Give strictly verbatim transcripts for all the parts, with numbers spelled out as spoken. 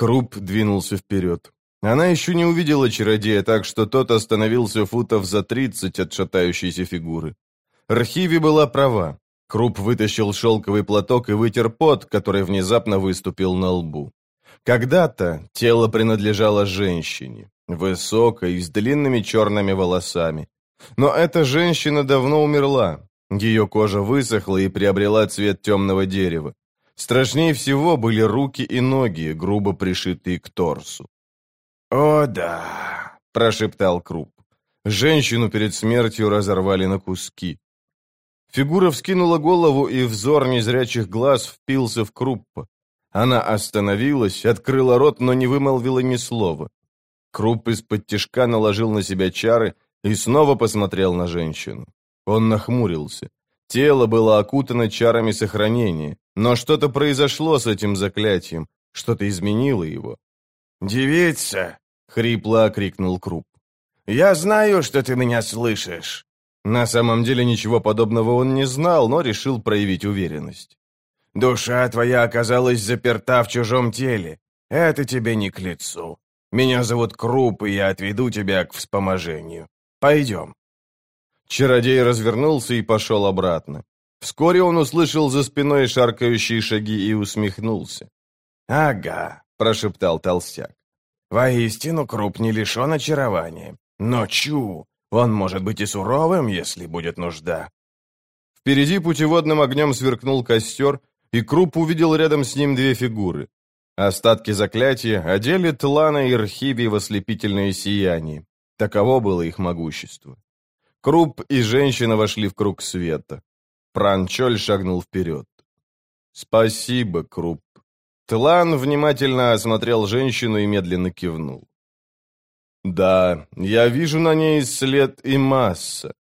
Круп двинулся вперед. Она еще не увидела чародея, так что тот остановился футов за тридцать от шатающейся фигуры. Рхиви была права. Круп вытащил шелковый платок и вытер пот, который внезапно выступил на лбу. Когда-то тело принадлежало женщине, высокой, с длинными черными волосами. Но эта женщина давно умерла. Ее кожа высохла и приобрела цвет темного дерева. Страшнее всего были руки и ноги, грубо пришитые к торсу. «О, да!» – прошептал Круп. Женщину перед смертью разорвали на куски. Фигура вскинула голову, и взор незрячих глаз впился в Круппа. Она остановилась, открыла рот, но не вымолвила ни слова. Круп из-под тишка наложил на себя чары и снова посмотрел на женщину. Он нахмурился. Тело было окутано чарами сохранения, но что-то произошло с этим заклятием, что-то изменило его. «Девица!» — хрипло окрикнул Круп. «Я знаю, что ты меня слышишь!» На самом деле ничего подобного он не знал, но решил проявить уверенность. «Душа твоя оказалась заперта в чужом теле. Это тебе не к лицу. Меня зовут Круп, и я отведу тебя к вспоможению. Пойдем». Чародей развернулся и пошел обратно. Вскоре он услышал за спиной шаркающие шаги и усмехнулся. «Ага», — прошептал толстяк. «Воистину Круп не лишен очарования. Но чу, он может быть и суровым, если будет нужда». Впереди путеводным огнем сверкнул костер, и Круп увидел рядом с ним две фигуры. Остатки заклятия одели Тлана и Рхиви в ослепительное сияние. Таково было их могущество. Круп и женщина вошли в круг света. Пранчоль шагнул вперед. «Спасибо, Круп». Тлан внимательно осмотрел женщину и медленно кивнул. «Да, я вижу на ней след и масса.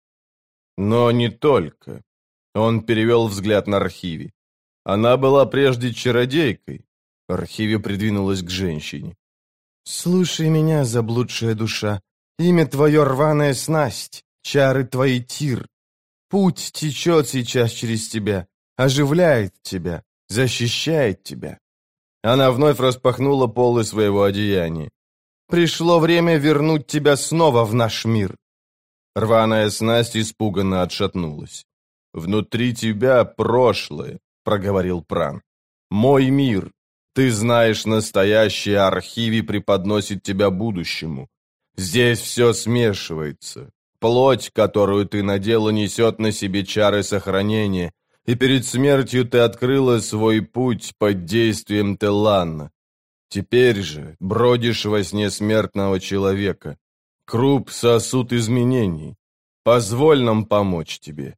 Но не только». Он перевел взгляд на Рхиви. Она была прежде чародейкой. Рхиви придвинулась к женщине. «Слушай меня, заблудшая душа. Имя твое рваная снасть, чары твои тир. Путь течет сейчас через тебя, оживляет тебя, защищает тебя». Она вновь распахнула полы своего одеяния. «Пришло время вернуть тебя снова в наш мир». Рваная снасть испуганно отшатнулась. «Внутри тебя прошлое», — проговорил Пран. «Мой мир. Ты знаешь настоящее, а Рхиви преподносит тебя будущему. Здесь все смешивается. Плоть, которую ты надела, несет на себе чары сохранения, и перед смертью ты открыла свой путь под действием Теллана. Теперь же бродишь во сне смертного человека. Круп — сосуд изменений. Позволь нам помочь тебе».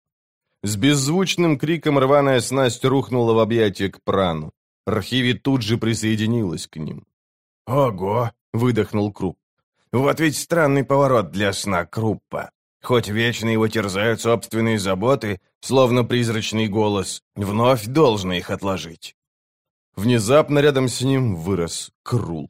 С беззвучным криком рваная снасть рухнула в объятия к Прану. Рхиви тут же присоединилась к ним. «Ого!» — выдохнул Круп. «Вот ведь странный поворот для сна Круппа. Хоть вечно его терзают собственные заботы, словно призрачный голос, вновь должно их отложить». Внезапно рядом с ним вырос Крул.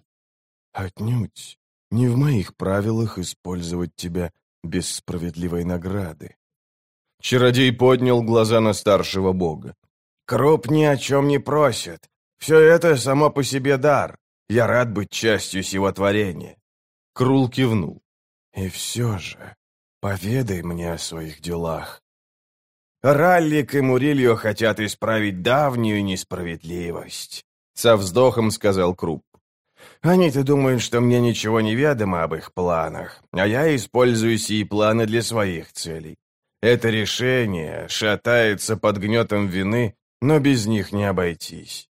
«Отнюдь не в моих правилах использовать тебя без справедливой награды». Чародей поднял глаза на старшего бога. «Круп ни о чем не просит. Все это само по себе дар. Я рад быть частью сего творения». Крул кивнул. «И все же, поведай мне о своих делах». «Раллик и Мурильо хотят исправить давнюю несправедливость», — со вздохом сказал Круп. «Они-то думают, что мне ничего не ведомо об их планах, а я использую сии планы для своих целей. Это решение шатается под гнетом вины, но без них не обойтись».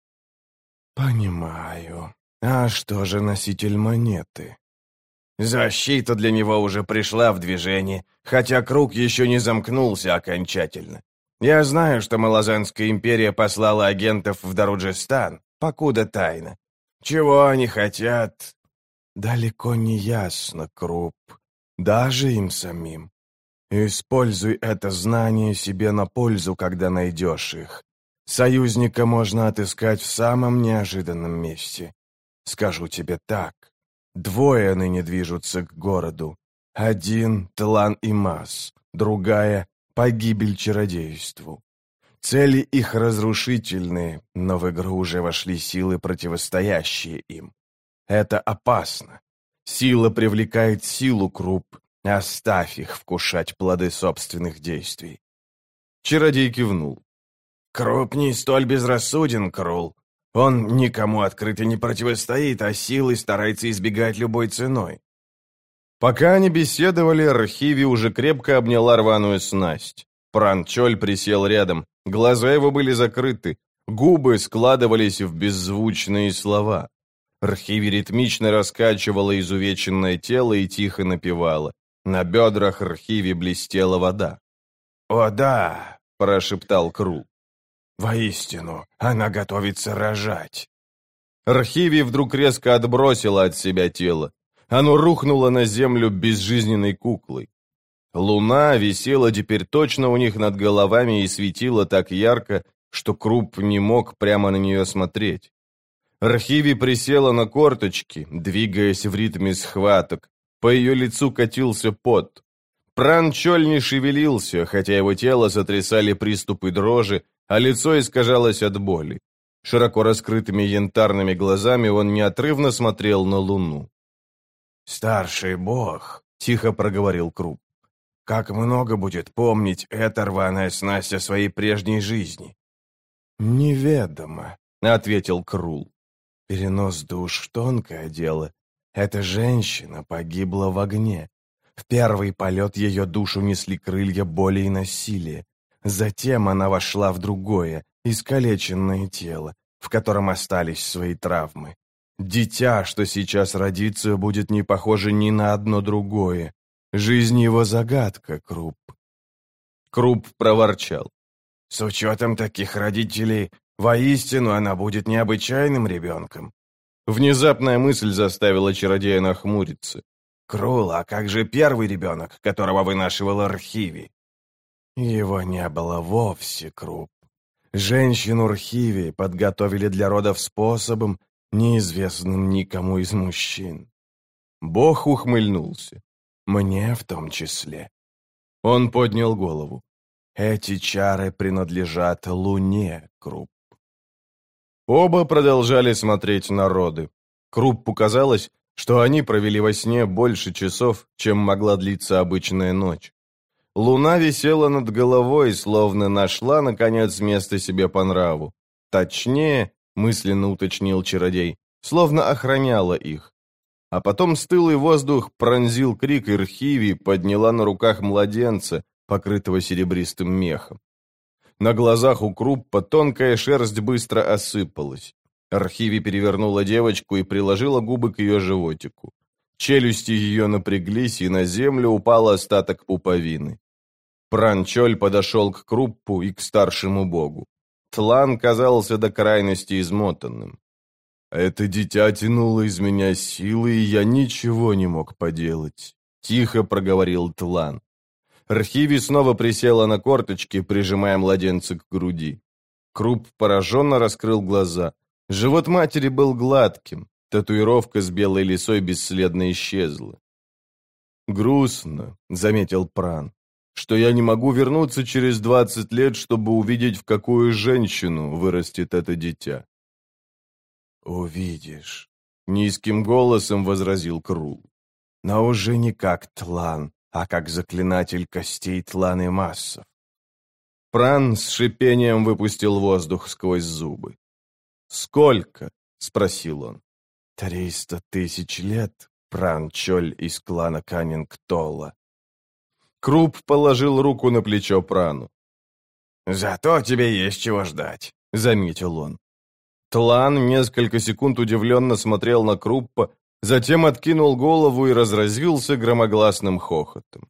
«Понимаю. А что же носитель монеты?» «Защита для него уже пришла в движение, хотя круг еще не замкнулся окончательно. Я знаю, что Малазанская империя послала агентов в Даруджистан, покуда тайно. Чего они хотят?» «Далеко не ясно, Круп. Даже им самим. Используй это знание себе на пользу, когда найдешь их. Союзника можно отыскать в самом неожиданном месте. Скажу тебе так. Двое ныне движутся к городу. Один — Тлан и Мас, другая — погибель чародейству. Цели их разрушительные, но в игру уже вошли силы, противостоящие им. Это опасно. Сила привлекает силу, Круп. Оставь их вкушать плоды собственных действий. Чародей кивнул. Круп не столь безрассуден, Крул. Он никому открыто не противостоит, а силой старается избегать любой ценой. Пока они беседовали, Архиви уже крепко обняла рваную снасть. Пранчоль присел рядом, глаза его были закрыты, губы складывались в беззвучные слова. Архиви ритмично раскачивала изувеченное тело и тихо напевала. На бедрах Архиви блестела вода. «О да!» – прошептал Крул. «Воистину, она готовится рожать». Архиви вдруг резко отбросила от себя тело. Оно рухнуло на землю безжизненной куклой. Луна висела теперь точно у них над головами и светила так ярко, что Круп не мог прямо на нее смотреть. Архиви присела на корточки, двигаясь в ритме схваток. По ее лицу катился пот. Пранчоль не шевелился, хотя его тело сотрясали приступы дрожи, а лицо искажалось от боли. Широко раскрытыми янтарными глазами он неотрывно смотрел на луну. «Старший бог», — тихо проговорил Круп, — «как много будет помнить эта рваная снасть о своей прежней жизни». «Неведомо», — ответил Крул. «Перенос душ — тонкое дело. Эта женщина погибла в огне. В первый полет ее душу несли крылья боли и насилия. Затем она вошла в другое, искалеченное тело, в котором остались свои травмы. Дитя, что сейчас родится, будет не похоже ни на одно другое. Жизнь его загадка, Круп». Круп проворчал. «С учетом таких родителей, воистину она будет необычайным ребенком». Внезапная мысль заставила чародея нахмуриться. «Крул, а как же первый ребенок, которого вынашивал Архиви?» «Его не было вовсе, Круп. Женщину Архиви подготовили для родов способом, неизвестным никому из мужчин». Бог ухмыльнулся. «Мне в том числе». Он поднял голову. «Эти чары принадлежат Луне, Круп». Оба продолжали смотреть на роды. Круппу казалось, что они провели во сне больше часов, чем могла длиться обычная ночь. Луна висела над головой, словно нашла, наконец, место себе по нраву. Точнее, мысленно уточнил чародей, словно охраняла их. А потом стылый воздух пронзил крик, и Архиви подняла на руках младенца, покрытого серебристым мехом. На глазах у Круппа тонкая шерсть быстро осыпалась. Архиви перевернула девочку и приложила губы к ее животику. Челюсти ее напряглись, и на землю упал остаток пуповины. Пранчоль подошел к Круппу и к старшему богу. Тлан казался до крайности измотанным. «Это дитя тянуло из меня силы, и я ничего не мог поделать», — тихо проговорил Тлан. Архиви снова присела на корточки, прижимая младенца к груди. Круп пораженно раскрыл глаза. Живот матери был гладким, татуировка с белой лисой бесследно исчезла. «Грустно», — заметил Пран, — «что я не могу вернуться через двадцать лет, чтобы увидеть, в какую женщину вырастет это дитя». «Увидишь», — низким голосом возразил Крул. «Но уже не как Тлан, а как заклинатель костей Тлан и Массов». Пран с шипением выпустил воздух сквозь зубы. «Сколько?» — спросил он. «Триста тысяч лет, Пранчоль из клана Каннингтолла». Круп положил руку на плечо Прану. «Зато тебе есть чего ждать», — заметил он. Тлан несколько секунд удивленно смотрел на Круппа, затем откинул голову и разразился громогласным хохотом.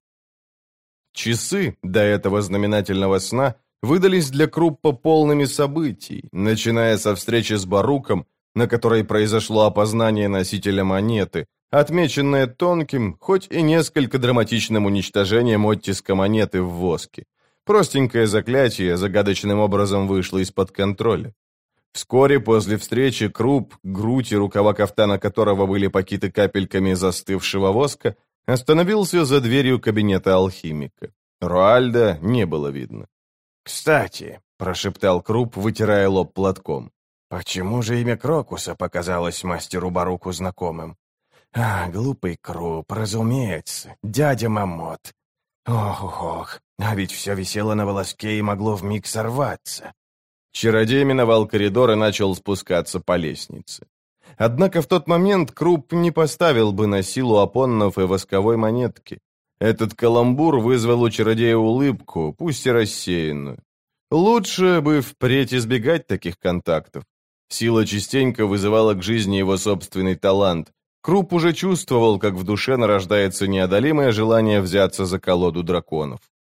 Часы до этого знаменательного сна выдались для Круппа полными событий, начиная со встречи с Баруком, на которой произошло опознание носителя монеты, отмеченное тонким, хоть и несколько драматичным уничтожением оттиска монеты в воске. Простенькое заклятие загадочным образом вышло из-под контроля. Вскоре после встречи Круп, грудь и рукава кафтана которого были покиты капельками застывшего воска, остановился за дверью кабинета алхимика. Руальда не было видно. «Кстати», — прошептал Круп, вытирая лоб платком. «Почему же имя Крокуса показалось мастеру Баруку знакомым? А, глупый Круп, разумеется, дядя Мамот. Ох-ох, а ведь все висело на волоске и могло вмиг сорваться». Чародей миновал коридор и начал спускаться по лестнице. Однако в тот момент Круп не поставил бы на силу опоннов и восковой монетки. Этот каламбур вызвал у чародея улыбку, пусть и рассеянную. Лучше бы впредь избегать таких контактов. Сила частенько вызывала к жизни его собственный талант. Круп уже чувствовал, как в душе нарождается неодолимое желание взяться за колоду драконов.